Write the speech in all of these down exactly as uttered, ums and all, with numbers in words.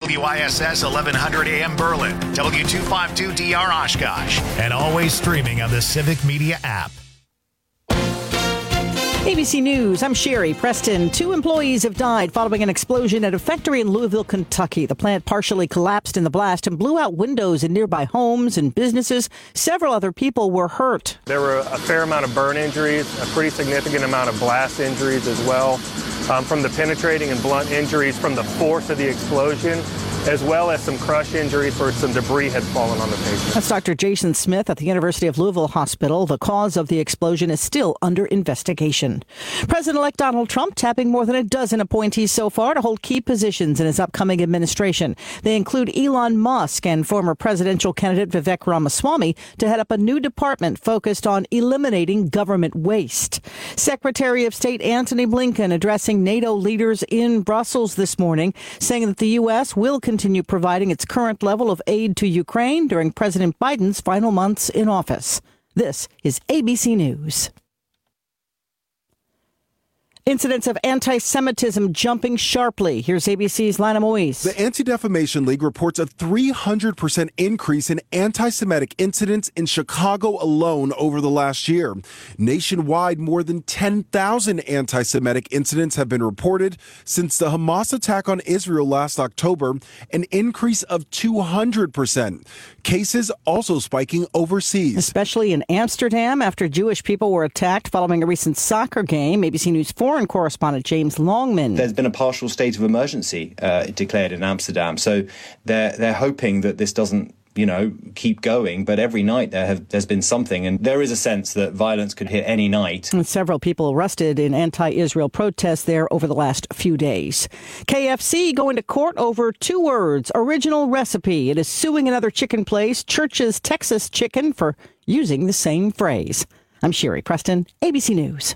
W I S S eleven hundred A M Berlin, W two fifty-two D R Oshkosh, and always streaming on the Civic Media app. A B C News, I'm Sherry Preston. Two employees have died following an explosion at a factory in Louisville, Kentucky. The plant partially collapsed in the blast and blew out windows in nearby homes and businesses. Several other people were hurt. There were a fair amount of burn injuries, a pretty significant amount of blast injuries as well, um, from the penetrating and blunt injuries from the force of the explosion, as well as some crush injuries where some debris had fallen on the patient. That's Doctor Jason Smith at the University of Louisville Hospital. The cause of the explosion is still under investigation. President-elect Donald Trump tapping more than a dozen appointees so far to hold key positions in his upcoming administration. They include Elon Musk and former presidential candidate Vivek Ramaswamy to head up a new department focused on eliminating government waste. Secretary of State Antony Blinken addressing NATO leaders in Brussels this morning, saying that the U S will continue providing its current level of aid to Ukraine during President Biden's final months in office. This is A B C News. Incidents of anti-Semitism jumping sharply. Here's A B C's Lana Moise. The Anti-Defamation League reports a three hundred percent increase in anti-Semitic incidents in Chicago alone over the last year. Nationwide, more than ten thousand anti-Semitic incidents have been reported since the Hamas attack on Israel last October, an increase of two hundred percent. Cases also spiking overseas. Especially in Amsterdam after Jewish people were attacked following a recent soccer game. A B C News foreign correspondent James Longman. There's been a partial state of emergency uh, declared in Amsterdam, so they're they're hoping that this doesn't, you know, keep going. But every night there have there's been something, and there is a sense that violence could hit any night. And several people arrested in anti-Israel protests there over the last few days. K F C going to court over two words: original recipe. It is suing another chicken place, Church's Texas Chicken, for using the same phrase. I'm Sherry Preston, A B C News.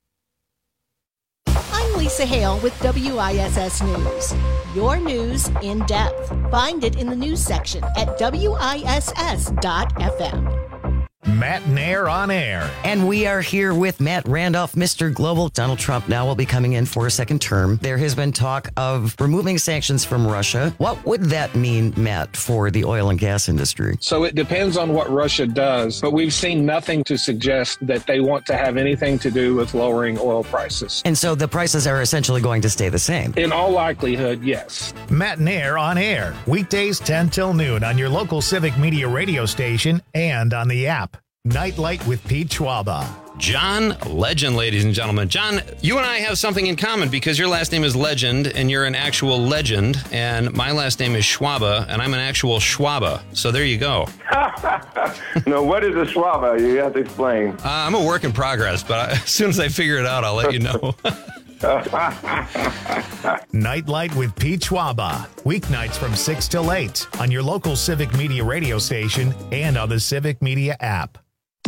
I'm Lisa Hale with W I S S News. Your news in depth. Find it in the news section at W I S S dot F M. Matt Nair on air. And we are here with Matt Randolph, Mister Global. Donald Trump now will be coming in for a second term. There has been talk of removing sanctions from Russia. What would that mean, Matt, for the oil and gas industry? So it depends on what Russia does, but we've seen nothing to suggest that they want to have anything to do with lowering oil prices. And so the prices are essentially going to stay the same? In all likelihood, yes. Matt Nair on air. Weekdays ten till noon on your local Civic Media radio station and on the app. Nightlight with Pete Schwaba. John Legend, ladies and gentlemen. John, you and I have something in common because your last name is Legend and you're an actual legend, and my last name is Schwaba and I'm an actual Schwaba. So there you go. No, what is a Schwaba? You have to explain. Uh, I'm a work in progress, but I, as soon as I figure it out, I'll let you know. Nightlight with Pete Schwaba. Weeknights from six till eight on your local Civic Media radio station and on the Civic Media app.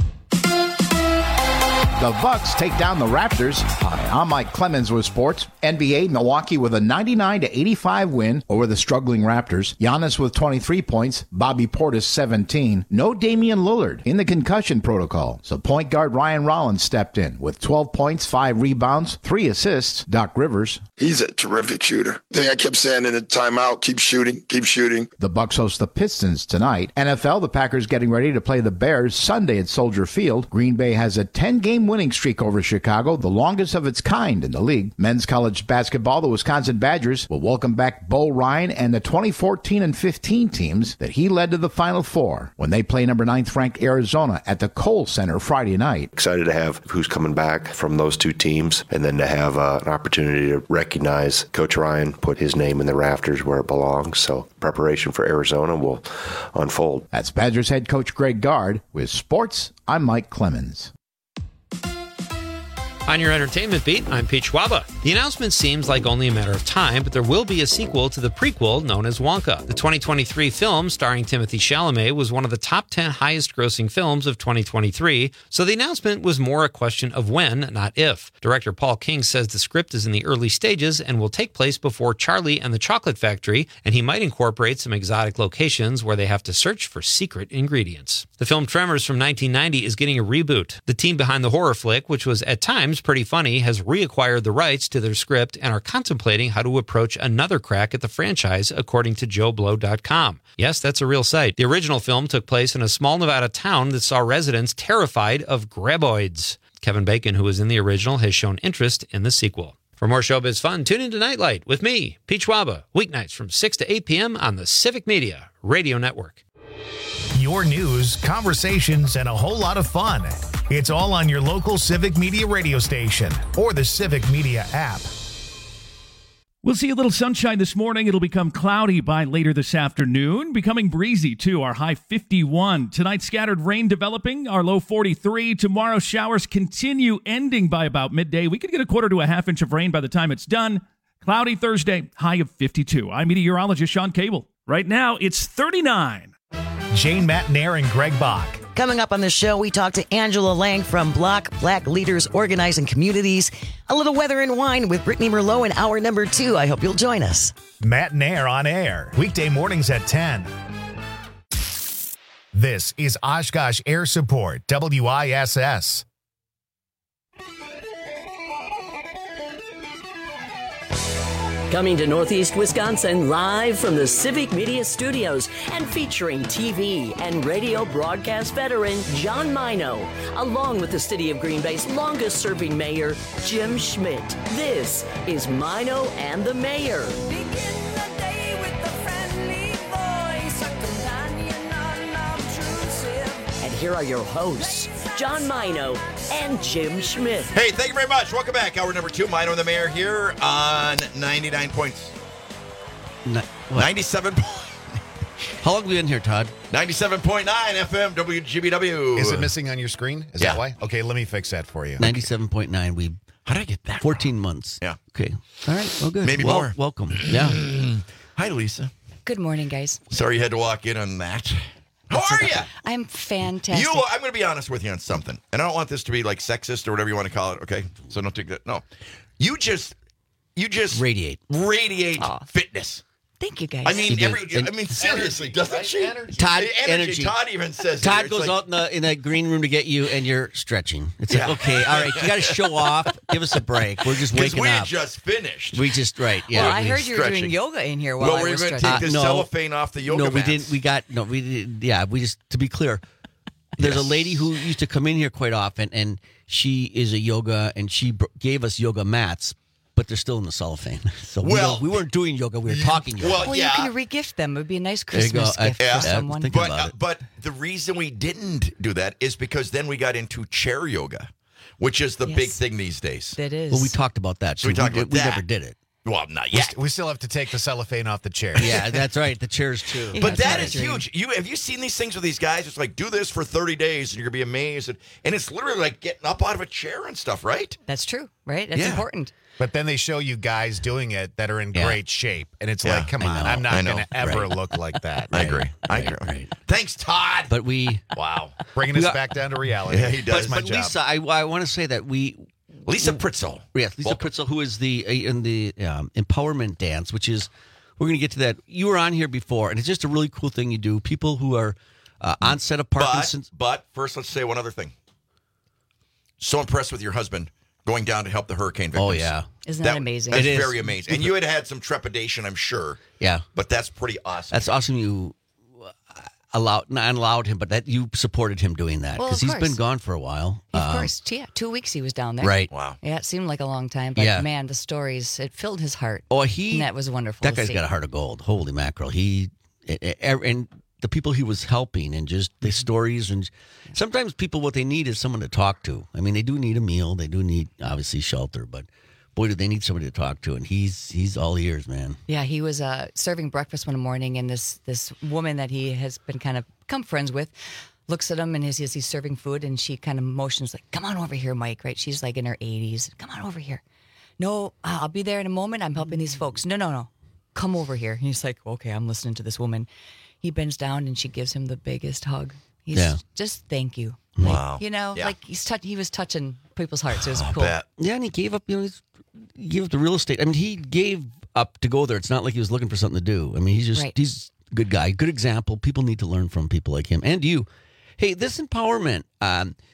The Bucks take down the Raptors. Hi, I'm Mike Clemens with sports. N B A, Milwaukee with a ninety-nine to eighty-five win over the struggling Raptors. Giannis with twenty-three points. Bobby Portis seventeen. No Damian Lillard in the concussion protocol. So point guard Ryan Rollins stepped in with twelve points, five rebounds, three assists. Doc Rivers. He's a terrific shooter. The thing I kept saying in the timeout, keep shooting, keep shooting. The Bucks host the Pistons tonight. N F L, the Packers getting ready to play the Bears Sunday at Soldier Field. Green Bay has a ten-game winning streak over Chicago, the longest of its kind in the league. Men's college basketball, the Wisconsin Badgers will welcome back Bo Ryan and the twenty fourteen and fifteen teams that he led to the Final Four when they play number ninth ranked Arizona at the Kohl Center Friday night. Excited to have who's coming back from those two teams, and then to have uh, an opportunity to recognize Coach Ryan, put his name in the rafters where it belongs. So preparation for Arizona will unfold. That's Badgers head coach Greg Gard. With sports, I'm Mike Clemens. On your entertainment beat, I'm Pete Schwaba. The announcement seems like only a matter of time, but there will be a sequel to the prequel known as Wonka. The twenty twenty-three film starring Timothée Chalamet was one of the top ten highest-grossing films of twenty twenty-three, so the announcement was more a question of when, not if. Director Paul King says the script is in the early stages and will take place before Charlie and the Chocolate Factory, and he might incorporate some exotic locations where they have to search for secret ingredients. The film Tremors from nineteen ninety is getting a reboot. The team behind the horror flick, which was at times Seems Pretty Funny has reacquired the rights to their script and are contemplating how to approach another crack at the franchise, according to Joe Blow dot com. Yes, that's a real site. The original film took place in a small Nevada town that saw residents terrified of graboids. Kevin Bacon, who was in the original, has shown interest in the sequel. For more showbiz fun, tune into Nightlight with me, Pete Schwaba, weeknights from six to eight p.m. on the Civic Media Radio Network. Your news, conversations, and a whole lot of fun. It's all on your local Civic Media radio station or the Civic Media app. We'll see a little sunshine this morning. It'll become cloudy by later this afternoon, becoming breezy too. Our high fifty-one. Tonight, scattered rain developing, our low forty-three. Tomorrow, showers continue, ending by about midday. We could get a quarter to a half inch of rain by the time it's done. Cloudy Thursday, high of fifty-two. I'm meteorologist Sean Cable. Right now, it's thirty-nine. Jane Matnair and Greg Bach. Coming up on the show, we talk to Angela Lang from Block Black Leaders Organizing Communities. A little weather and wine with Brittany Merlot in hour number two. I hope you'll join us. Matnair on air, weekday mornings at ten. This is Oshkosh Air Support, W I S S. Coming to Northeast Wisconsin live from the Civic Media Studios and featuring T V and radio broadcast veteran John Mino, along with the City of Green Bay's longest-serving mayor, Jim Schmidt. This is Mino and the Mayor. And here are your hosts, John Mino and Jim Schmidt. Hey, thank you very much. Welcome back. Hour number two, Mino and the Mayor here on ninety-nine points. No, ninety-seven. How long have we been here, Todd? ninety-seven point nine F M W G B W. Is it missing on your screen? Is Yeah. that why? Okay, let me fix that for you. ninety-seven point nine. We How did I get that? fourteen months. Yeah. Okay. All right. Well, good. Maybe well, more. Welcome. Yeah. Hi, Lisa. Good morning, guys. Sorry you had to walk in on that. How are you? I'm fantastic. You, I'm going to be honest with you on something, and I don't want this to be like sexist or whatever you want to call it. Okay, so don't take that. No, you just, you just radiate, radiate fitness. Thank you, guys. I mean, You every. do. I mean, seriously, doesn't she? Todd, Energy. energy. Todd even says. Todd here, it's goes like- out in the in that green room to get you, and you're stretching. It's Yeah. like, okay, all right, you got to show off. Give us a break. We're just 'Cause waking we up. just finished. We just right. Yeah. well, I we- heard you were doing stretching. yoga in here while Well, I we're was going to stretching. take the Uh, no. cellophane off the yoga No, we mats. didn't. We got no. We did. Yeah, we just to be clear. There's Yes. a lady who used to come in here quite often, and she is a yoga, and she br- gave us yoga mats, but they're still in the cellophane. So we, Well- don't- we weren't doing yoga; we were talking yoga. Well, well, yeah. you can regift them. It would be a nice There you go. Christmas I- gift yeah. for Yeah, someone. think But about uh, it. but the reason we didn't do that is because then we got into chair yoga, which is the Yes. big thing these days. That is. Well, we talked about that. So we so talked we, about we that. never did it. Well, not We, yet. st- we still have to take the cellophane off the chair. Yeah, that's right. The chairs too. But That's that my is dream. huge. You have you seen these things with these guys? It's like do this for thirty days and you're gonna be amazed. And, and it's literally like getting up out of a chair and stuff, right? That's true, right? That's Yeah. important. But then they show you guys doing it that are in Yeah. great shape. And it's Yeah, like, come I on, know, I'm I not know. going to ever Right. look like that. I agree. I Right, agree. right. Thanks, Todd. But we. wow. Bringing We us got- back down to reality. Yeah, he does. That's my But job. Lisa, I, I want to say that we. Lisa Pritzel. Yes, Lisa Welcome. Pritzel, who is the uh, in the um, empowerment dance, which is we're going to get to that. You were on here before, and it's just a really cool thing you do. People who are uh, onset of But, Parkinson's. but first, let's say one other thing. So impressed with your husband going down to help the hurricane victims. Oh yeah, Isn't that, amazing? That's It is. very amazing. And you had had some trepidation, I'm sure. yeah. But that's pretty awesome. That's awesome. You uh, allowed not allowed him, but that you supported him doing that Well, because of he's been course. gone for a while. Of Um, course, yeah. Two weeks he was down there. Right. Wow. Yeah, it seemed like a long time, but Yeah. man, the stories, it filled his heart. Oh, he. And that was wonderful. That to guy's see. got a heart of gold. Holy mackerel! He e- e- and the people he was helping, and just the stories, and sometimes people what they need is someone to talk to. I mean, they do need a meal, they do need obviously shelter, but boy, do they need somebody to talk to. And he's he's all ears, man. Yeah, he was uh, serving breakfast one morning, and this this woman that he has been kind of become friends with looks at him, and as he's, he's serving food, and she kind of motions like, "Come on over here, Mike." Right? She's like in her eighties. Come on over here. No, I'll be there in a moment. I'm helping these folks. No, no, no. Come over here. And he's like, okay, I'm listening to this woman. He bends down, and she gives him the biggest hug. He's Yeah. just thank you. Like, Wow. you know, Yeah. like he's touch, he was touching people's hearts. It was I'll cool. bet. Yeah, and he gave up. You know, he's, he gave up the real estate. I mean, he gave up to go there. It's not like he was looking for something to do. I mean, he's just Right. he's a good guy, good example. People need to learn from people like him and you. Hey, this empowerment. Um,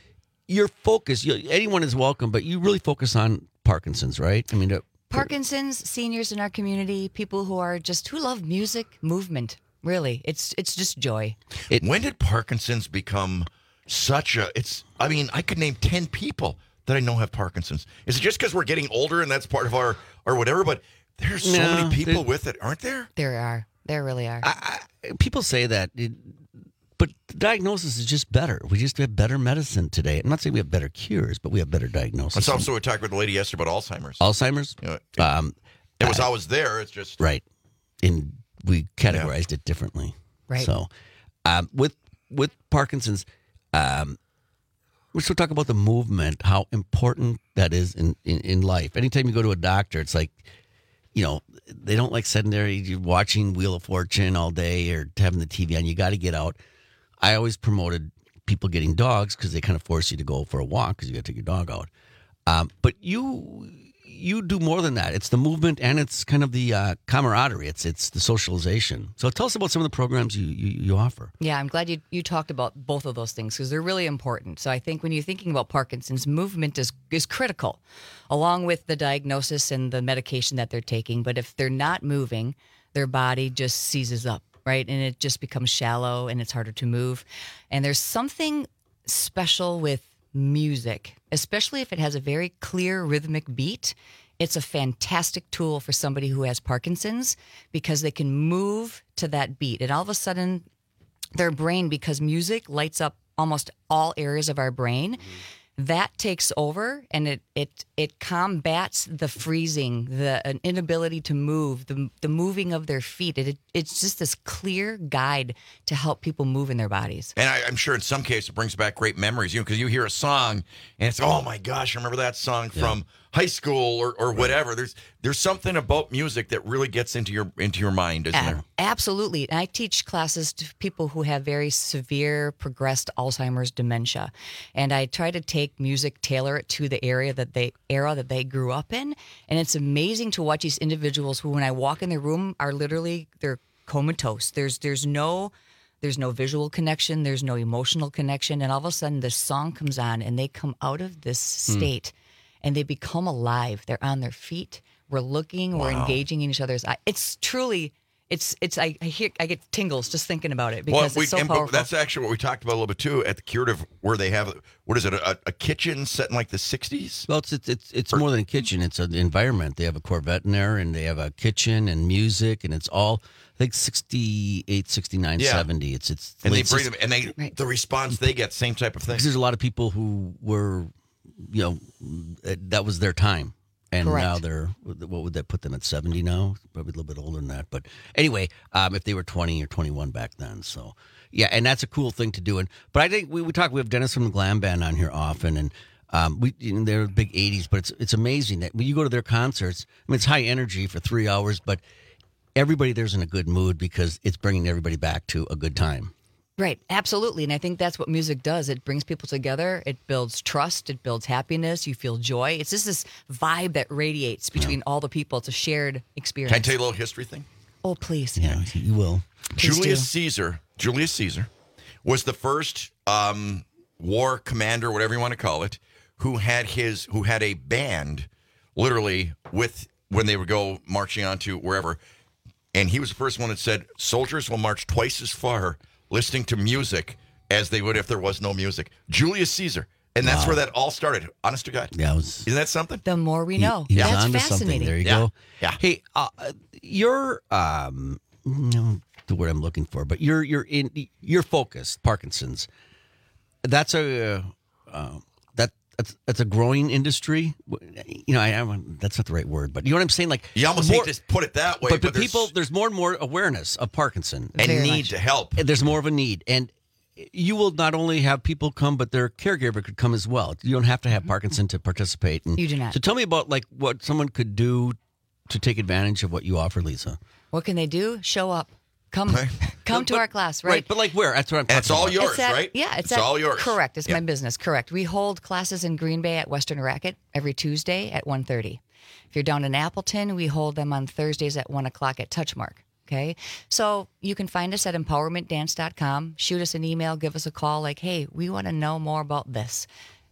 your focus, you, anyone is welcome, but you really focus on Parkinson's, right? I mean, uh, Parkinson's, seniors in our community, people who are just who love music, movement. Really, it's it's just joy. It, when did Parkinson's become such a? It's. I mean, I could name ten people that I know have Parkinson's. Is it just because we're getting older and that's part of our or whatever? But there's so No, many people there- with it, aren't there? There are. There really are. I, I, people say that, it, but the diagnosis is just better. We just have better medicine today. I'm not saying we have better cures, but we have better diagnosis. That's also we talked with the lady yesterday about Alzheimer's. Alzheimer's. You know, it, Um, it was always there. It's just right, and we categorized it differently. Right. So, um, with with Parkinson's, um, we're still talking about the movement, how important that is in, in, in life. Anytime you go to a doctor, it's like, you know, they don't like sedentary, you're watching Wheel of Fortune all day or having the T V on. You got to get out. I always promoted people getting dogs because they kind of force you to go for a walk because you got to take your dog out. Um, but you you do more than that. It's the movement and it's kind of the uh, camaraderie. It's it's the socialization. So tell us about some of the programs you, you, you offer. Yeah, I'm glad you, you talked about both of those things because they're really important. So I think when you're thinking about Parkinson's, movement is is critical, along with the diagnosis and the medication that they're taking. But if they're not moving, their body just seizes up, right? And it just becomes shallow and it's harder to move. And there's something special with music, especially if it has a very clear rhythmic beat. It's a fantastic tool for somebody who has Parkinson's because they can move to that beat. And all of a sudden, their brain, because music lights up almost all areas of our brain, that takes over and it it it combats the freezing, the an inability to move, the the moving of their feet. It, it it's just this clear guide to help people move in their bodies. And I, I'm sure in some cases it brings back great memories, you know, because you hear a song and it's, oh my gosh, I remember that song Yeah. from high school or, or whatever. There's there's something about music that really gets into your into your mind, isn't A- there? Absolutely. And I teach classes to people who have very severe progressed Alzheimer's dementia. And I try to take music, tailor it to the area that they era that they grew up in. And it's amazing to watch these individuals who, when I walk in the room, are literally they're comatose. There's there's no there's no visual connection, there's no emotional connection, and all of a sudden this song comes on and they come out of this state and they become alive. They're on their feet. We're looking, we're Wow. engaging in each other's eyes. It's truly It's it's I, I hear I get tingles just thinking about it Well, because we, it's so and, but powerful. that's actually what we talked about a little bit too at the Curative, where they have what is it, a, a kitchen set in like the sixties? Well, it's it's it's, it's more than a kitchen. It's an environment. They have a Corvette in there, and they have a kitchen and music, and it's all I think sixty-eight, sixty-nine, Yeah. seventy. It's it's And they late bring six- them, and they the response they get, same type of thing. because there's a lot of people who were, you know, that was their time. And Correct. now they're, what would that put them at seventy now? Probably a little bit older than that. But anyway, um, if they were twenty or twenty-one back then. So, yeah, and that's a cool thing to do. And But I think we, we talk, we have Dennis from the Glam Band on here often. And um, we you know, they're big eighties, but it's it's amazing that when you go to their concerts, I mean, it's high energy for three hours, but everybody there's in a good mood because it's bringing everybody back to a good time. Right, absolutely. And I think that's what music does. It brings people together. It builds trust. It builds happiness. You feel joy. It's just this vibe that radiates between all the people. It's a shared experience. Can I tell you a little history thing? Oh, please. Yeah, you will. Please Julius do. Caesar, Julius Caesar, was the first um, war commander, whatever you want to call it, who had his who had a band, literally with when they would go marching on to wherever, and he was the first one that said soldiers will march twice as far listening to music as they would if there was no music. Julius Caesar, and that's Wow. where that all started. Honest to God, Yeah, it was. isn't that something? The more we know. He's That's onto fascinating. something. There you Yeah. go. Yeah. Hey, uh, you're um, no, the word I'm looking for, but you're you're in you're focused. Parkinson's. That's a uh, that that's that's a growing industry. You know, I, I that's not the right word, but you know what I'm saying. Like You almost more- hate to put it that way, but, but, but there's people, there's more and more awareness of Parkinson and Very need much. to help. There's more of a need, and you will not only have people come, but their caregiver could come as well. You don't have to have Parkinson to participate. And You do not. So tell me about like what someone could do to take advantage of what you offer, Lisa. What can they do? Show up. Come, Right. come But- to but- our class, right? But like where? That's what I'm talking And it's all about. yours, It's at- right? Yeah, it's, it's at- all yours. Correct. It's Yeah. my business. Correct. We hold classes in Green Bay at Western Racket every Tuesday at one thirty. If you're down in Appleton, we hold them on Thursdays at one o'clock at Touchmark. Okay. So you can find us at empowerment dance dot com. Shoot us an email, give us a call like, hey, we want to know more about this.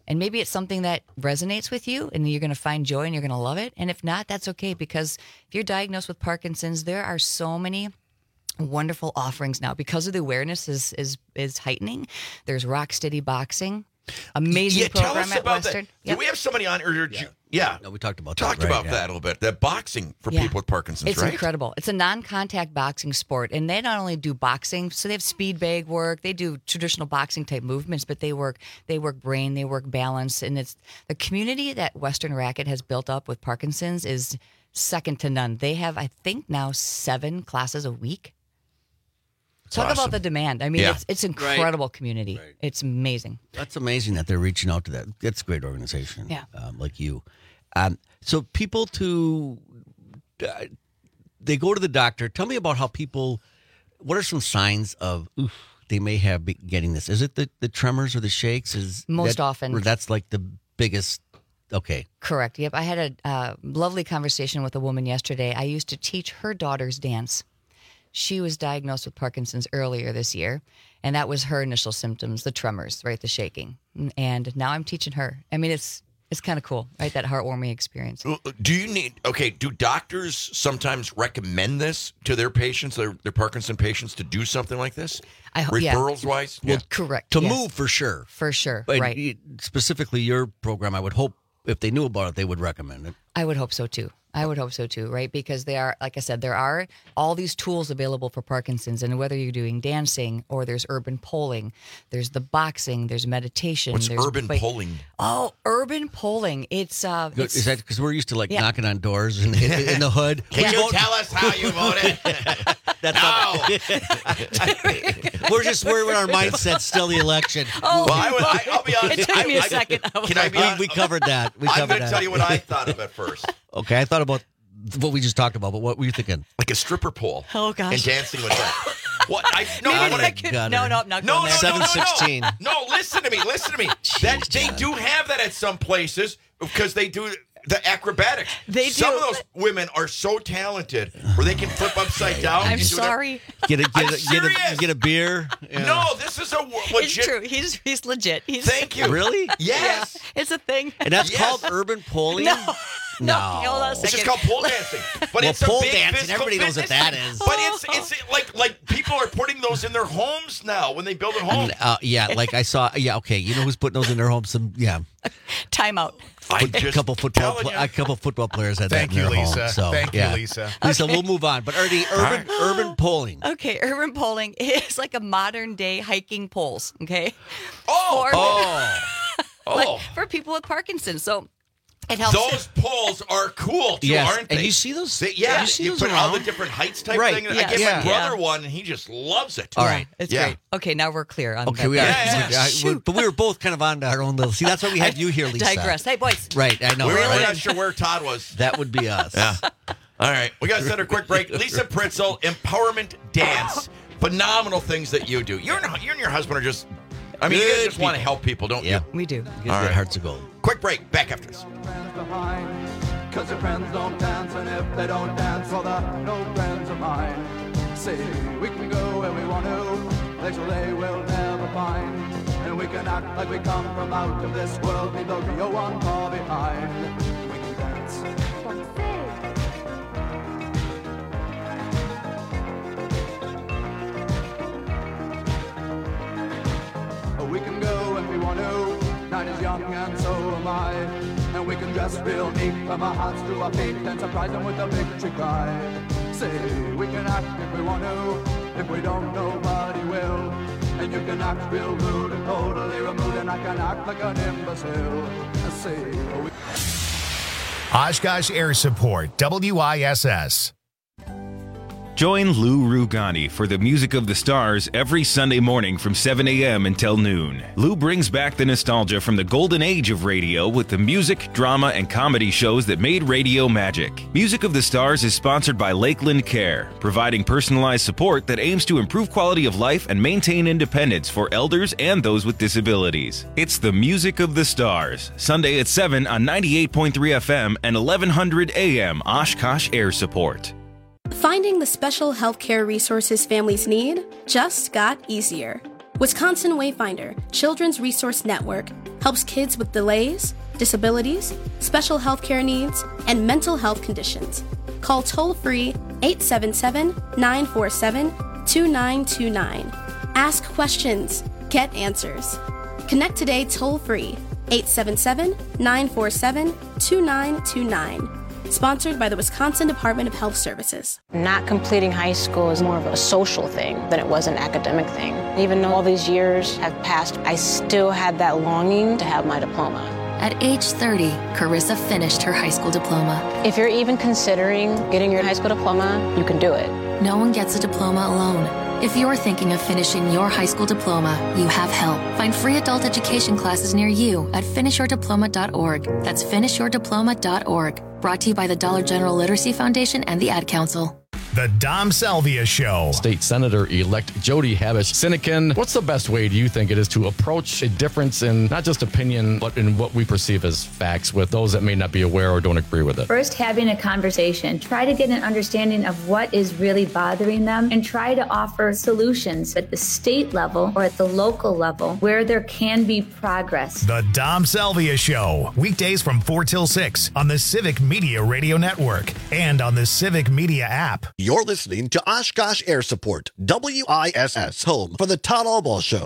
And maybe it's something that resonates with you and you're going to find joy and you're going to love it. And if not, that's okay, because if you're diagnosed with Parkinson's, there are so many wonderful offerings now because of the awareness is is is heightening. There's Rock Steady Boxing, amazing yeah, tell program us at about Western. that. Do we have somebody on? Or yeah. yeah. No, we talked about talked that. Right, about yeah. that a little bit. That boxing for Yeah. people with Parkinson's, It's right? incredible. It's a non-contact boxing sport, and they not only do boxing, so they have speed bag work, they do traditional boxing type movements, but they work they work brain, they work balance, and it's the community that Western Racket has built up with Parkinson's is second to none. They have, I think, now seven classes a week. Talk awesome. about the demand. I mean, Yeah. it's it's incredible community. It's amazing. That's amazing that they're reaching out to that. That's a great organization. Yeah. Um, like you. Um, so people to, uh, they go to the doctor. Tell me about how people, what are some signs of, oof, they may have be getting this? Is it the, the tremors or the shakes? Is Most that, often. Or that's like the biggest, okay. Correct. Yep. I had a uh, lovely conversation with a woman yesterday. I used to teach her daughters dance. She was diagnosed with Parkinson's earlier this year, and that was her initial symptoms, the tremors, right, the shaking. And now I'm teaching her. I mean, it's it's kind of cool, right, that heartwarming experience. Do you need, okay, do doctors sometimes recommend this to their patients, their, their Parkinson patients, to do something like this? I ho- yeah. Referrals-wise? Well, correct. To yes. move for sure. For sure, But right. y- specifically your program, I would hope if they knew about it, they would recommend it. I would hope so too. I would hope so too, right? Because they are, like I said, there are all these tools available for Parkinson's, and whether you're doing dancing or there's urban polling, there's the boxing, there's meditation. What's there's urban like- polling? Oh, urban polling. It's uh, Good. it's, Is that because we're used to like Yeah. knocking on doors in, in, in the hood? Can We you vote- tell us how you voted? That's not, we're just we're in our mindset still the election. Oh, Well, I would, I, I'll be honest. it took me I- a I- second. I was Can I like, be we, honest? we covered that. We I'm covered going to that. tell you what I thought of at first. Okay, I thought about what we just talked about, but what were you thinking? Like a stripper pole. Oh, gosh. And dancing with that. What? I, no, Maybe what I I, could, got no, her. no, I'm not no, going no, there. Seven no, no, no. sixteen. No, listen to me. Listen to me. That they do have that at some places because they do the acrobatics. They Some do. of those women are so talented where they can flip upside down. I'm and do that. sorry. Get a get I'm a, get serious. a get a beer. Yeah. No, this is a w- legit. It's true. He's he's legit. He's, Thank you. Really? Yes. Yeah, it's a thing. And that's Yes. called urban polling. No. No. Hold on a It's just second. called pole dancing. But Well, it's a pole big dancing, physical everybody knows what fitness that thing. is. But it's it's like like people are putting those in their homes now when they build a home. Uh, yeah, like I saw. Yeah, okay. You know who's putting those in their homes? Some yeah, Timeout. I a just couple football telling pl- you. a couple football players had Thank that in you, their Lisa. home. So, Thank yeah. you, Lisa. Lisa, we'll move on. But Ernie, urban urban polling. Okay, urban polling is like a modern day hiking poles. Okay. Oh, For, oh, like, oh. for people with Parkinson's. So it helps. Those poles are cool too, Yes, aren't they? and you see those? They- yeah, you see you those put all the around? different heights type Right, thing. I yes. gave Yeah. my brother Yeah. one, and he just loves it. All right. It's Yeah. great. Okay, now we're clear on Okay, that. we are. Yeah, yeah. I- we- but we were both kind of on our own little. See, that's why we had you here, Lisa. Digress. Hey, boys. Right, I know. we were right? not sure where Todd was. That would be us. Yeah. All right, we got to set a quick break. Lisa Pritzel, Empowerment Dance. Phenomenal things that you do. You and, you and your husband are just, I mean, you guys Good just want to people. help people, don't Yeah. you? We do. You guys All got right. hearts of gold. Quick break. Back after this. Cause your friends don't dance, and if they don't dance, well, they're no friends of mine. See, we can go where we want to, places they will never find. And we can act like we come from out of this world, leave the real one far behind. We can dance. We can go if we want to, night is young and so am I. And we can dress real neat from our hearts to our feet and surprise them with a victory cry. Say, we can act if we want to, if we don't, nobody will. And you can act real rude and totally removed, and I can act like an imbecile. Say, we Oshkosh Air Support, W I S S. Join Lou Rugani for the Music of the Stars every Sunday morning from seven a.m. until noon. Lou brings back the nostalgia from the golden age of radio with the music, drama, and comedy shows that made radio magic. Music of the Stars is sponsored by Lakeland Care, providing personalized support that aims to improve quality of life and maintain independence for elders and those with disabilities. It's the Music of the Stars, Sunday at seven on ninety-eight point three F M and eleven hundred A M Oshkosh Air Support. Finding the special healthcare resources families need just got easier. Wisconsin Wayfinder, Children's Resource Network, helps kids with delays, disabilities, special health care needs, and mental health conditions. Call toll-free eight seven seven, nine four seven, two nine two nine. Ask questions. Get answers. Connect today toll-free eight seven seven, nine four seven, two nine two nine. Sponsored by the Wisconsin Department of Health Services. Not completing high school is more of a social thing than it was an academic thing. Even though all these years have passed, I still had that longing to have my diploma. At age thirty, Carissa finished her high school diploma. If you're even considering getting your high school diploma, you can do it. No one gets a diploma alone. If you're thinking of finishing your high school diploma, you have help. Find free adult education classes near you at finish your diploma dot org. That's finish your diploma dot org. Brought to you by the Dollar General Literacy Foundation and the Ad Council. The Dom Salvia Show. State Senator-elect Jody Habush-Sinekin, what's the best way do you think it is to approach a difference in not just opinion, but in what we perceive as facts with those that may not be aware or don't agree with it? First, having a conversation. Try to get an understanding of what is really bothering them and try to offer solutions at the state level or at the local level where there can be progress. The Dom Salvia Show. Weekdays from four till six on the Civic Media Radio Network and on the Civic Media app. You're listening to Oshkosh Air Support, W I S S, home for the Todd Albaugh Show.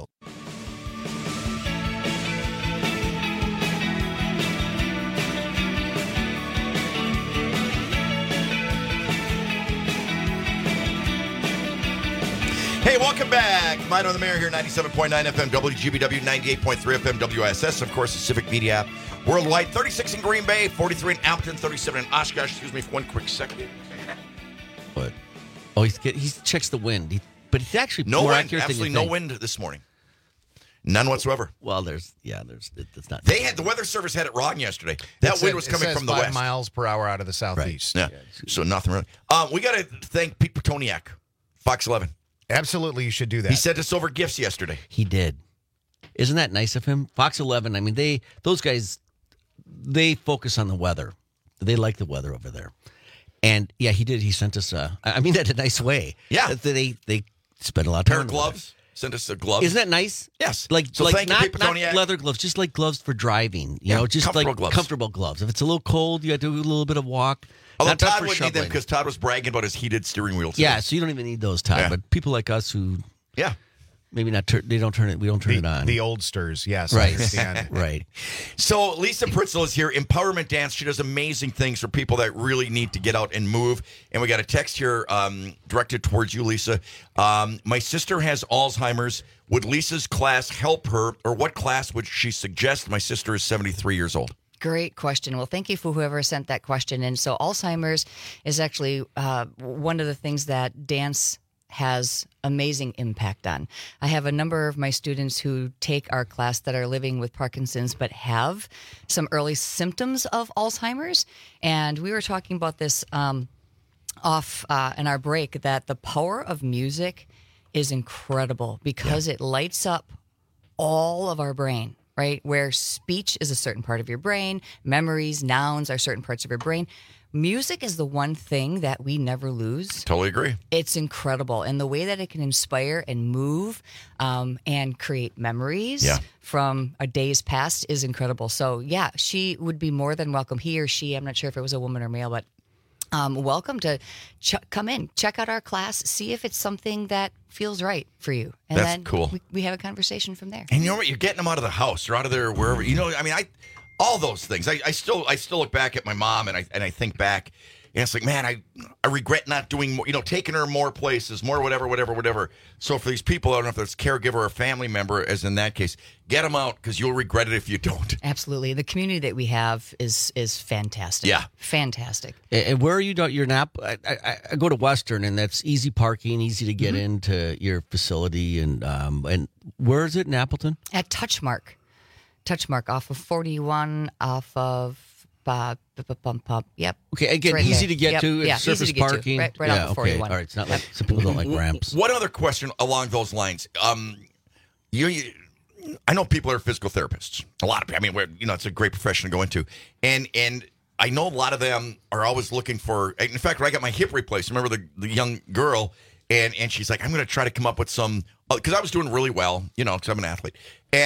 Hey, welcome back. Mino the Mayor here, ninety-seven point nine F M, W G B W, ninety-eight point three F M, W I S S. Of course, the Civic Media app. Worldwide, thirty-six in Green Bay, forty-three in Appleton, thirty-seven in Oshkosh. Excuse me for one quick second. What? Oh, he's get, he checks the wind, he, but he's actually no more wind. accurate Absolutely than you no think. wind this morning. None whatsoever. Well, there's yeah, there's it, it's not. They had the Weather Service had it wrong yesterday. That It wind said- was it coming says from the five west, miles per hour out of the southeast. Yeah. So nothing really. Um, we got to thank Pete Petoniak, Fox eleven. Absolutely, you should do that. He sent us over gifts yesterday. He did. Isn't that nice of him? Fox eleven. I mean, they those guys, they focus on the weather. They like the weather over there. And yeah, he did. He sent us. Uh, I mean that in a nice way. Yeah. They they, they spent a lot of Pair time. of on the weather. gloves. Sent us a glove. Isn't that nice? Yes. Like So like thank you, not, Pete not Petoniak. leather gloves, just like gloves for driving. You Yeah, know, just comfortable like gloves. comfortable gloves. If it's a little cold, you have to do a little bit of walk. Although Not- not Todd for wouldn't need them shoveling. because Todd was bragging about his heated steering wheel. today. Yeah, so you don't even need those, Todd. Yeah. But people like us who, yeah, maybe not. Tur- they don't turn it. We don't turn The, it on. the oldsters, yes, I right, understand. right. So Lisa Pritzel is here, Empowerment Dance. She does amazing things for people that really need to get out and move. And we got a text here um, directed towards you, Lisa. Um, my sister has Alzheimer's. Would Lisa's class help her, or what class would she suggest? My sister is seventy-three years old. Great question. Well, thank you for whoever sent that question. And so Alzheimer's is actually uh, one of the things that dance has amazing impact on. I have a number of my students who take our class that are living with Parkinson's but have some early symptoms of Alzheimer's. And we were talking about this um, off uh, in our break, that the power of music is incredible because yeah. it lights up all of our brain, right? Where speech is a certain part of your brain, memories, nouns are certain parts of your brain. Music is the one thing that we never lose. Totally agree. It's incredible. And the way that it can inspire and move um, and create memories yeah. from a day's past is incredible. So, yeah, she would be more than welcome. He or she, I'm not sure if it was a woman or male, but um, welcome to ch- come in, check out our class, see if it's something that feels right for you. And That's then cool. We, we have a conversation from there. And you know what? You're getting them out of the house or out of there wherever. You know, I mean, I all those things. I, I still I still look back at my mom and I and I think back, and it's like, man, I I regret not doing more, you know, taking her more places, more whatever, whatever, whatever. So for these people, I don't know if it's caregiver or family member, as in that case, get them out because you'll regret it if you don't. Absolutely. The community that we have is is fantastic. Yeah. Fantastic. And where are you? You're not. I, I, I go to Western, and that's easy parking, easy to get Mm-hmm. into your facility. And um, and where is it in Appleton? At Touchmark. Touchmark off of forty-one, off of uh, bump pump. Yep. Okay, again, right easy there. to get Yep. to. Yeah, surface easy to get parking. To. Right, right yeah, off of okay. forty-one. All right, it's not like some people don't like ramps. One other question along those lines. Um, you, you, I know people are physical therapists. A lot of people. I mean, we're, you know, it's a great profession to go into, and and I know a lot of them are always looking for. In fact, when I got my hip replaced, remember the the young girl, and and she's like, I'm going to try to come up with some because I was doing really well, you know, because I'm an athlete, and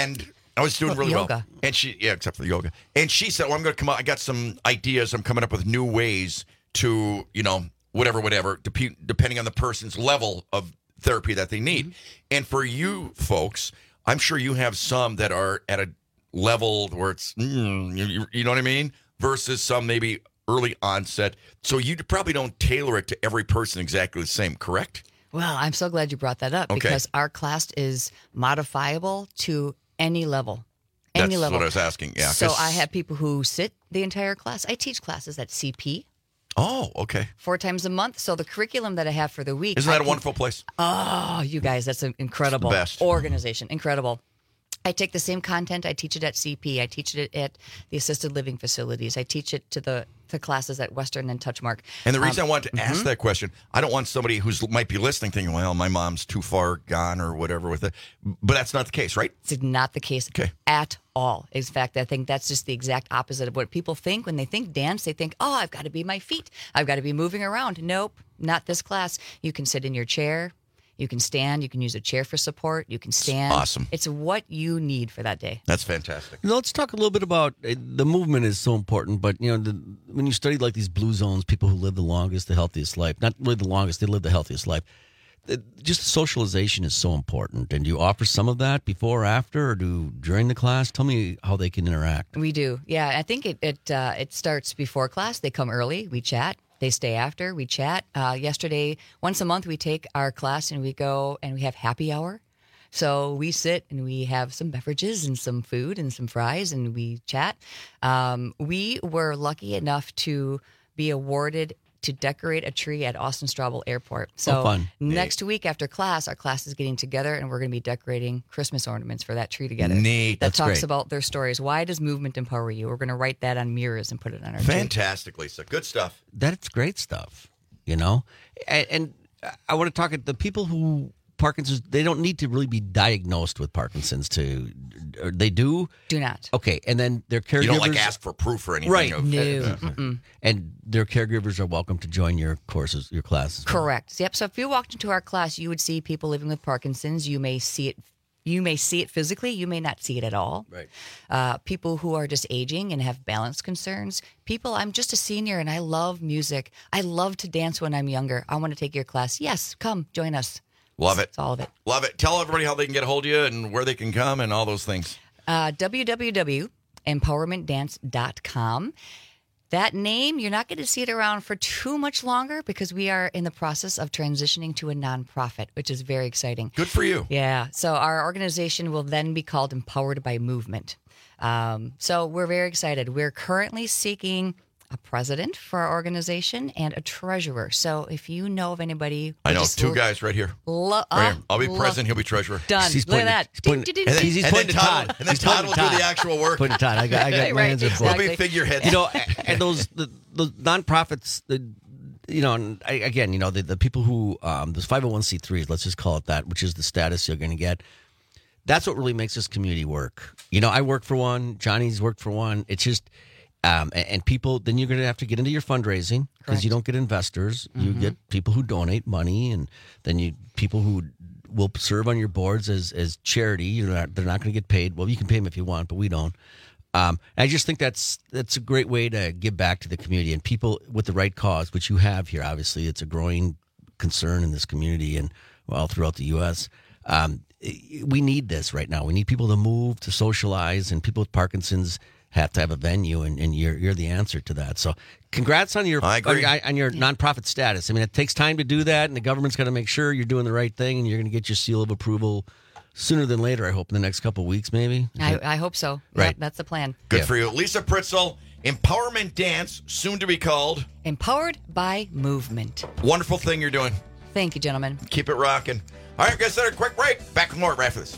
I was doing Well, really yoga. well. And she, yeah, except for the yoga. And she said, well, I'm going to come out. I got some ideas. I'm coming up with new ways to, you know, whatever, whatever, dep- depending on the person's level of therapy that they need. Mm-hmm. And for you folks, I'm sure you have some that are at a level where it's, mm, you, you know what I mean? Versus some maybe early onset. So you probably don't tailor it to every person exactly the same, correct? Well, I'm so glad you brought that up Okay. because our class is modifiable to any level. Any That's level. what I was asking. Yeah. So 'cause- I have people who sit the entire class. I teach classes at C P Oh, okay. four times a month. So the curriculum that I have for the week. Isn't I that a can- wonderful place? Oh, you guys, that's an incredible It's the best. organization. Incredible. I take the same content. I teach it at C P. I teach it at the assisted living facilities. I teach it to the, the classes at Western and Touchmark. And the reason Um, I wanted to ask mhm. that question, I don't want somebody who's might be listening thinking, well, my mom's too far gone or whatever with it. But that's not the case, right? It's not the case Okay. at all. In fact, I think that's just the exact opposite of what people think. When they think dance, they think, oh, I've got to be my feet. I've got to be moving around. Nope, not this class. You can sit in your chair. You can stand. You can use a chair for support. You can stand. Awesome. It's what you need for that day. That's fantastic. Now, let's talk a little bit about uh, the movement is so important, but you know, the, when you study like these blue zones, people who live the longest, the healthiest life, not really the longest, they live the healthiest life. The, just socialization is so important. And do you offer some of that before or after or do during the class? Tell me how they can interact. We do. Yeah, I think it it uh, it starts before class. They come early. We chat. They stay after. We chat. Uh, yesterday, once a month, we take our class and we go and we have happy hour. So we sit and we have some beverages and some food and some fries and we chat. Um, we were lucky enough to be awarded to decorate a tree at Austin Straubel Airport. So Oh, fun. next week after class, our class is getting together and we're going to be decorating Christmas ornaments for that tree together. Neat. That That's talks great. about their stories. Why does movement empower you? We're going to write that on mirrors and put it on our tree. Fantastic, Lisa. Good stuff. That's great stuff, you know? And, and I want to talk at the people who Parkinson's, they don't need to really be diagnosed with Parkinson's to, or they do? Do not. Okay, and then their caregivers. You don't like ask for proof or anything. Right. Of, No. uh, Mm-mm. And their caregivers are welcome to join your courses, your classes. Correct. Yep. So if you walked into our class, you would see people living with Parkinson's. You may see it. You may see it physically. You may not see it at all. Right. Uh, people who are just aging and have balance concerns. People, I'm just a senior and I love music. I love to dance when I'm younger. I want to take your class. Yes, come join us. Love it. It's all of it. Love it. Tell everybody how they can get a hold of you and where they can come and all those things. Uh, w w w dot empowerment dance dot com. That name, you're not going to see it around for too much longer because we are in the process of transitioning to a nonprofit, which is very exciting. Good for you. Yeah. So our organization will then be called Empowered by Movement. Um, so we're very excited. We're currently seeking a president for our organization and a treasurer. So if you know of anybody, I know just two lo- guys right here. lo- Right here. I'll be lo- president. He'll be treasurer. Done. He's Look at pointing- that. he's pointing- Ding, ding, And then, ding, He's and then pointing to Todd, Todd. and then He's Todd pointing will to do Todd. the actual work. Put it Todd. I got, I got Right, my hands are full. We'll be exactly. figureheads. You know, and those the, the nonprofits, the you know, and I, again, you know, the, the people who um, those five oh one c threes, let's just call it that, which is the status you're going to get. That's what really makes this community work. You know, I work for one. Johnny's worked for one. It's just. Um, and, and people, then you're going to have to get into your fundraising because you don't get investors. You Mhm. get people who donate money, and then you people who will serve on your boards as as charity. You're not, they're not going to get paid. Well, you can pay them if you want, but we don't. Um, I just think that's that's a great way to give back to the community and people with the right cause, which you have here. Obviously, it's a growing concern in this community and well throughout the U S. Um, we need this right now. We need people to move, to socialize, and people with Parkinson's have to have a venue, and, and you're you're the answer to that. So, congrats on your I agree. on, on your nonprofit status. I mean, it takes time to do that, and the government's got to make sure you're doing the right thing, and you're going to get your seal of approval sooner than later. I hope in the next couple of weeks, maybe. I, I hope so. Right. Yep, that's the plan. Good Yeah. for you. Lisa Pritzel, Empowerment Dance, soon to be called. Empowered by Movement. Wonderful thing you're doing. Thank you, gentlemen. Keep it rocking. All right, guys, a quick break. Back with more right after this.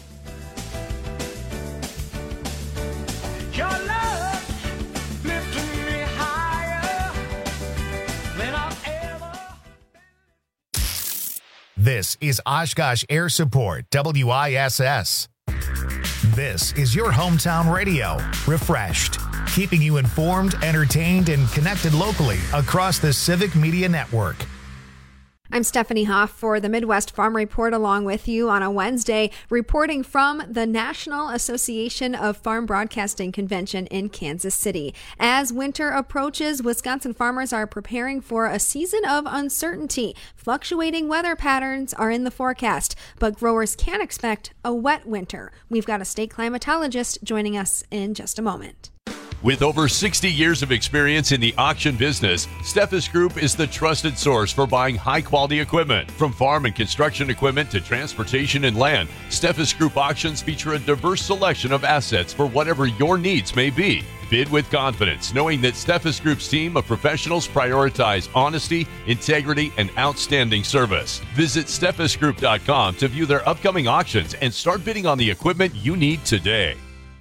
Your love lifting me higher than I've ever. This is Oshkosh Air Support, W I S S. This is your hometown radio, refreshed, keeping you informed, entertained, and connected locally across the Civic Media Network. I'm Stephanie Hoff for the Midwest Farm Report, along with you on a Wednesday, reporting from the National Association of Farm Broadcasting Convention in Kansas City. As winter approaches, Wisconsin farmers are preparing for a season of uncertainty. Fluctuating weather patterns are in the forecast, but growers can expect a wet winter. We've got a state climatologist joining us in just a moment. With over sixty years of experience in the auction business, Steffes Group is the trusted source for buying high-quality equipment. From farm and construction equipment to transportation and land, Steffes Group auctions feature a diverse selection of assets for whatever your needs may be. Bid with confidence, knowing that Steffes Group's team of professionals prioritize honesty, integrity, and outstanding service. Visit steffes group dot com to view their upcoming auctions and start bidding on the equipment you need today.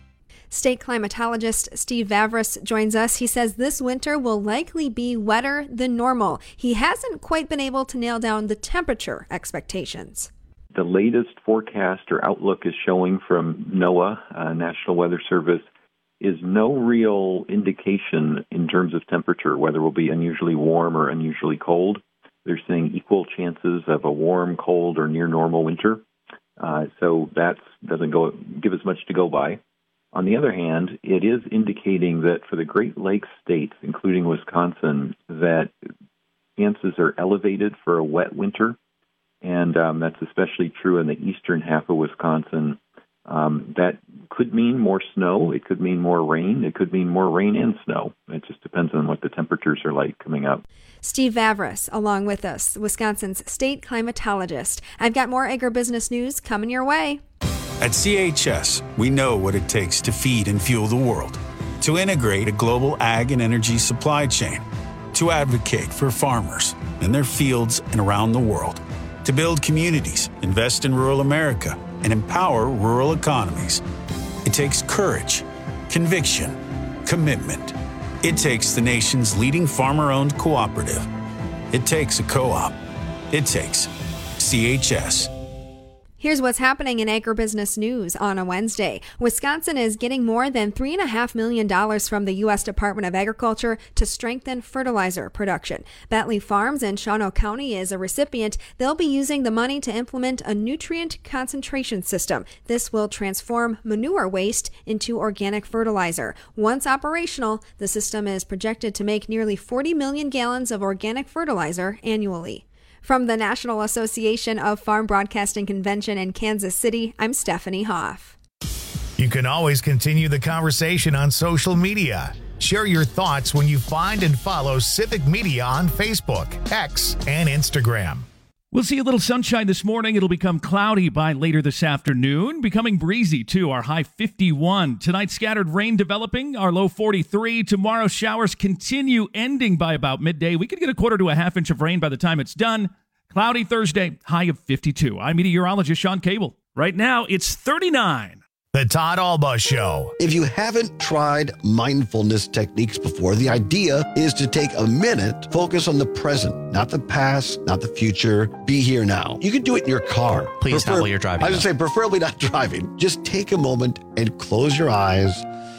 State climatologist Steve Vavras joins us. He says this winter will likely be wetter than normal. He hasn't quite been able to nail down the temperature expectations. The latest forecast or outlook is showing from NOAA, uh, National Weather Service, is no real indication in terms of temperature, whether it will be unusually warm or unusually cold. They're saying equal chances of a warm, cold, or near normal winter. Uh, so that doesn't go give us much to go by. On the other hand, it is indicating that for the Great Lakes states, including Wisconsin, that chances are elevated for a wet winter, and um, that's especially true in the eastern half of Wisconsin. Um, that could mean more snow. It could mean more rain. It could mean more rain and snow. It just depends on what the temperatures are like coming up. Steve Vavras, along with us, Wisconsin's state climatologist. I've got more agribusiness news coming your way. At C H S, we know what it takes to feed and fuel the world, to integrate a global ag and energy supply chain, to advocate for farmers in their fields and around the world, to build communities, invest in rural America, and empower rural economies. It takes courage, conviction, commitment. It takes the nation's leading farmer-owned cooperative. It takes a co-op. It takes C H S. Here's what's happening in agribusiness news on a Wednesday. Wisconsin is getting more than three point five million dollars from the U S Department of Agriculture to strengthen fertilizer production. Bentley Farms in Shawano County is a recipient. They'll be using the money to implement a nutrient concentration system. This will transform manure waste into organic fertilizer. Once operational, the system is projected to make nearly forty million gallons of organic fertilizer annually. From the National Association of Farm Broadcasting Convention in Kansas City, I'm Stephanie Hoff. You can always continue the conversation on social media. Share your thoughts when you find and follow Civic Media on Facebook, X, and Instagram. We'll see a little sunshine this morning. It'll become cloudy by later this afternoon, becoming breezy too. Our high fifty-one. Tonight, scattered rain developing, our low forty-three. Tomorrow, showers continue, ending by about midday. We could get a quarter to a half inch of rain by the time it's done. Cloudy Thursday, high of fifty-two. I'm meteorologist Sean Cable. Right now, it's thirty-nine. The Todd Alba Show. If you haven't tried mindfulness techniques before, the idea is to take a minute, focus on the present, not the past, not the future. Be here now. You can do it in your car. Please not while you're driving. I was going to say, preferably not driving. Just take a moment and close your eyes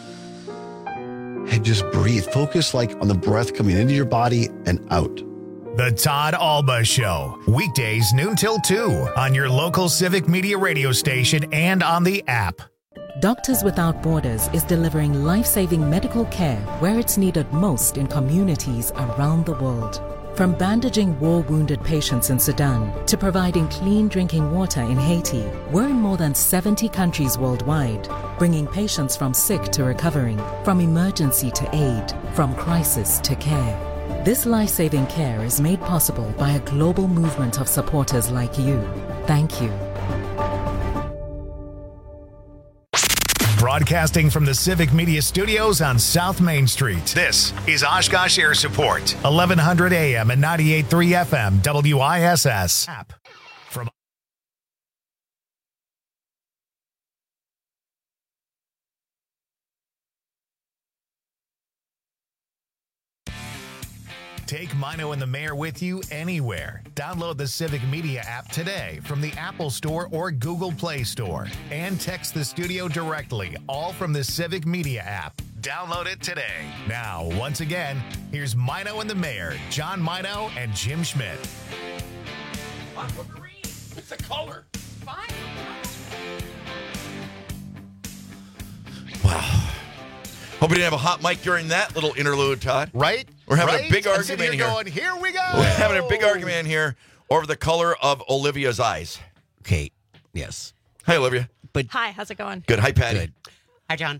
and just breathe. Focus like on the breath coming into your body and out. The Todd Alba Show. Weekdays noon till two on your local Civic Media radio station and on the app. Doctors Without Borders is delivering life-saving medical care where it's needed most in communities around the world. From bandaging war-wounded patients in Sudan to providing clean drinking water in Haiti, we're in more than seventy countries worldwide, bringing patients from sick to recovering, from emergency to aid, from crisis to care. This life-saving care is made possible by a global movement of supporters like you. Thank you. Broadcasting from the Civic Media Studios on South Main Street. This is Oshkosh Air Support, eleven hundred A M and ninety-eight point three F M, W I S S. App. From Take Mino and the Mayor with you anywhere. Download the Civic Media app today from the Apple Store or Google Play Store. And text the studio directly, all from the Civic Media app. Download it today. Now, once again, here's Mino and the Mayor, John Mino and Jim Schmidt. aquamarine. It's a color. Fine. Wow. Hope we didn't have a hot mic during that little interlude, Todd. Right? We're having right? a big I'm argument sitting here. here going, here we go. We're having a big argument in here over the color of Olivia's eyes. Okay. Yes. Hi, Olivia. But Hi, how's it going? Good. Hi, Patty. Good. Hi, John.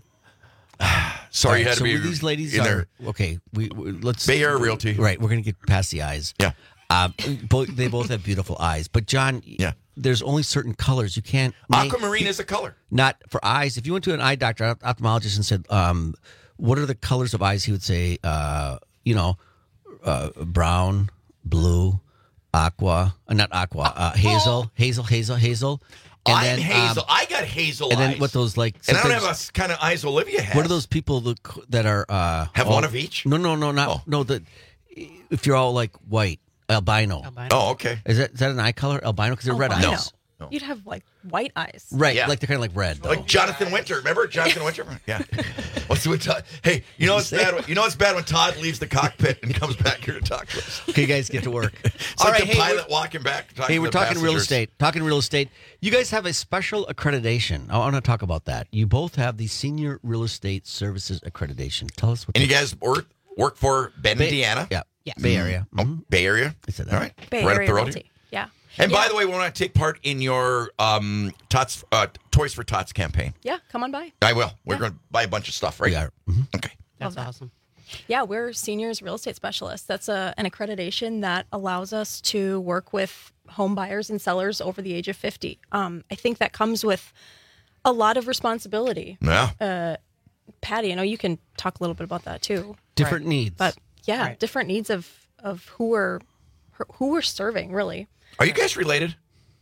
Sorry, you All had right, to so be these ladies in are there. okay. We, we let's Bay Area Realty. Right, we're gonna get past the eyes. Yeah. Um, both they both have beautiful eyes, but John, yeah, there's only certain colors you can't. make- Aquamarine is a color. Not for eyes. If you went to an eye doctor, ophthalmologist, and said, um, "What are the colors of eyes?" He would say, uh, "You know, uh, brown, blue, aqua, uh, not aqua, uh, hazel, hazel, hazel, hazel." And I'm then, hazel. um, I got hazel and eyes. then what those like? And I don't sometimes- have a s- kind of eyes Olivia has. What are those people that, that are uh, Have all- one of each? No, no, no, not no. The if you're all like white, albino. Albino. Oh, okay. Is that is that an eye color, albino? Because they're red Albino. eyes. You'd have like white eyes. Right, Yeah. like they're kind of like red. Though. Like Jonathan Winter. Remember Jonathan Winter? Yeah. What's with Todd? Hey, you know it's bad. When, you know it's bad when Todd leaves the cockpit and comes back here to talk to us. Okay, you guys get to work. It's All like right, the hey, pilot we're- walking back. Talking Hey, to we're the talking real passengers. estate. Talking real estate. You guys have a special accreditation. I want to talk about that. You both have the Senior Real Estate Services accreditation. Tell us what. And you that- guys work work for Bend, Bay- Indiana. Yeah. Yes. Bay Area. Oh, Bay Area. I said that. All right. Bay right Area up the road Realty. here. Yeah. And yeah. by the way, we want to take part in your um, Tots, uh, Toys for Tots campaign. Yeah, come on by. I will. We're going to buy a bunch of stuff, right? We are. Mhm. Okay. That's awesome. Yeah, we're seniors real estate specialists. That's a, an accreditation that allows us to work with home buyers and sellers over the age of fifty. Um, I think that comes with a lot of responsibility. Yeah. Uh, Patty, I know you can talk a little bit about that too. Different needs. But yeah, Right. different needs of, of who we're who we're serving, really. Are you guys related?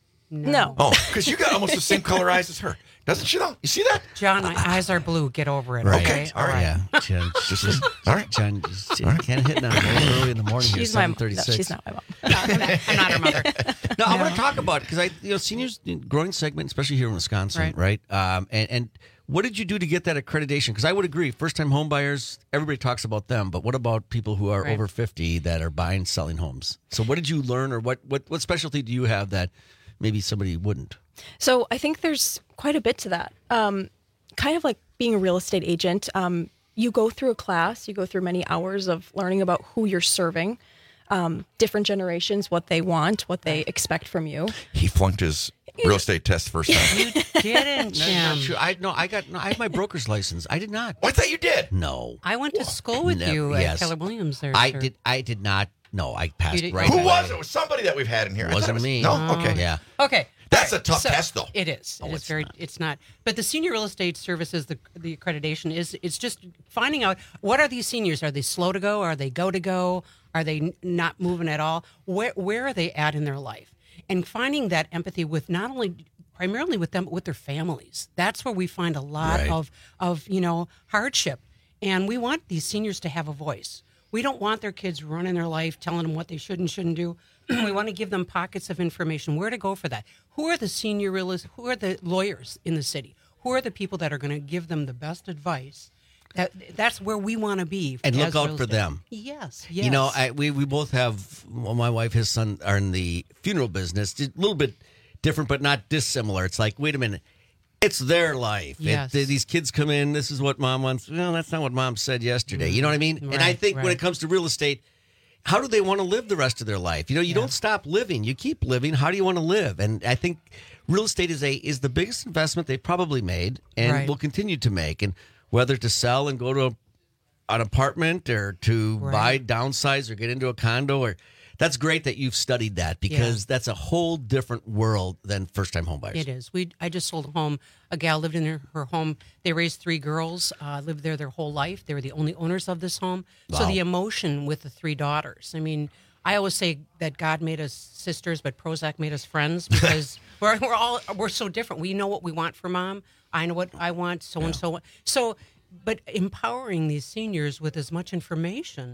No. Oh, because you got almost the same color eyes as her. Doesn't she, though? You see that? John, my eyes are blue. Get over it. Right. Okay. All right. Yeah. John, This is- all right. John, just, can't hit now. Early in the morning. She's here, my seven thirty-six. no, she's not my mom. I'm not, I'm not her mother. No, I want to talk about it because I, you know, seniors growing segment, especially here in Wisconsin, right? Right. Um, and and what did you do to get that accreditation? Because I would agree, first time home buyers, everybody talks about them, but what about people who are Right. over fifty that are buying, selling homes? So what did you learn, or what what what specialty do you have that maybe somebody wouldn't? So I think there's quite a bit to that. Um, kind of like being a real estate agent, um, you go through a class, you go through many hours of learning about who you're serving, um, different generations, what they want, what they expect from you. He flunked his real estate test first time. You didn't, That's not Jim. true. I no, I got no, I have my broker's license. I did not. Oh, I thought you did. No, I went to school with Never- you at yes. Keller Williams there. I sir. did. I did not. No, I passed did- right. Who away. was it? It was somebody that we've had in here. I thought Wasn't it was- me. No? Okay. Yeah. Okay. That's All a tough so test, though. It is. Oh, it is it's very. not. It's not. But the senior real estate services, the the accreditation is. It's just finding out what are these seniors? Are they slow to go? Are they go to go? Are they n- not moving at all? Where where are they at in their life? And finding that empathy with not only primarily with them, but with their families. That's where we find a lot Right. of of you know hardship, and we want these seniors to have a voice. We don't want their kids running their life, telling them what they should and shouldn't do. We want to give them pockets of information, where to go for that. Who are the senior realists? Who are the lawyers in the city? Who are the people that are going to give them the best advice? That That's where we want to be. And look as out real for estate- them. Yes, yes. You know, I, we we both have. Well, my wife, his son, are in the funeral business. A little bit different, but not dissimilar. It's like, wait a minute, it's their life. It- Yes. these kids come in. This is what mom wants. Well, that's not what mom said yesterday. You know what I mean? and I Right, think when right. it comes to real estate, how do they want to live the rest of their life? You know, you don't stop living. You keep living. How do you want to live? And I think real estate is a is the biggest investment they've probably made and Right. will continue to make. And whether to sell and go to a an apartment or to buy, Right. downsize, or get into a condo, or that's great that you've studied that because that's a whole different world than first time homebuyers. It is. We I just sold a home. A gal lived in her, her home. They raised three girls, uh, lived there their whole life. They were the only owners of this home. So Wow. the emotion with the three daughters. I mean, I always say that God made us sisters, but Prozac made us friends because we're we're all we're so different. We know what we want for mom. I know what I want. So and so. So, but empowering these seniors with as much information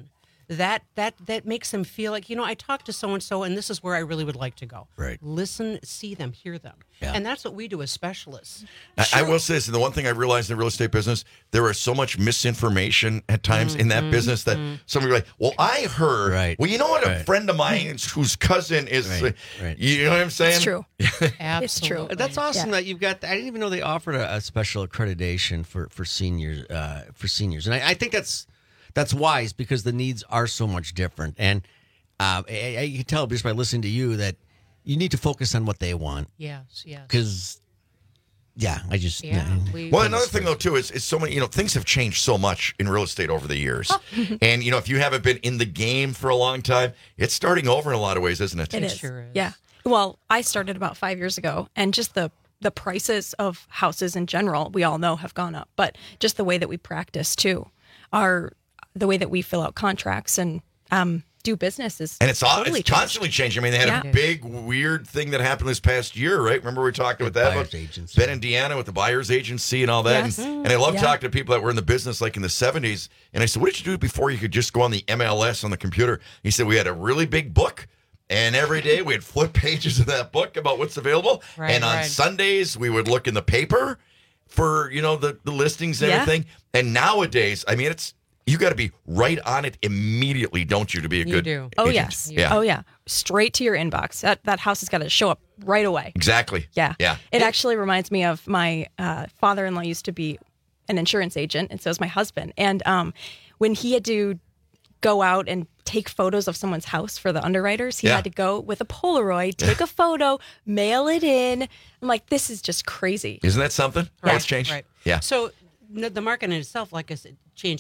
that that that makes them feel like, you know, I talked to so and so, and this is where I really would like to go. Right. Listen, see them, hear them, Yeah. and that's what we do as specialists. I, I will say this, and the one thing I realized in the real estate business, there is so much misinformation at times in that Mhm, business that mhm. somebody will be like, well, I heard, Right. well, you know what, a Right. friend of mine whose cousin is, Right, right. you know what I'm saying? It's true. Absolutely. It's true. That's awesome Yeah. that you've got. I didn't even know they offered a, a special accreditation for for seniors. Uh, for seniors, and I, I think that's that's wise because the needs are so much different. And um, I, I, you can tell just by listening to you that you need to focus on what they want. Yes, yes. Because, yeah, I just Yeah, we- Well, another thing though too is, is so many, you know, things have changed so much in real estate over the years, and you know, if you haven't been in the game for a long time, it's starting over in a lot of ways, isn't it? It is. Yeah. Well, I started about five years ago, and just the the prices of houses in general, we all know have gone up. But just the way that we practice too, our the way that we fill out contracts and um, do business is And it's all, totally it's constantly changing. I mean, they had Yeah. a big weird thing that happened this past year, right? Remember we were talking about that buyer's about agency. Ben Indiana with the buyer's agency and all that. Yes. And, and I love Yeah. talking to people that were in the business like in the seventies. And I said, what did you do before you could just go on the M L S on the computer? He said, we had a really big book. And every day we had flip pages of that book about what's available. Right, and on right. Sundays we would look in the paper for, you know, the, the listings and Yeah. everything. And nowadays, I mean, it's you got to be right on it immediately, don't you, to be a You good do. Oh agent? yes. Yeah. Oh yeah. Straight to your inbox. That that house has got to show up right away. Exactly. Yeah. Yeah. It actually reminds me of my uh, father-in-law used to be an insurance agent, and so is my husband. And um, when he had to go out and take photos of someone's house for the underwriters, he Yeah. had to go with a Polaroid, take a photo, mail it in. I'm like, this is just crazy. Isn't that something? How it's changed? Right. Yeah. So n- the market in itself, like I said, changed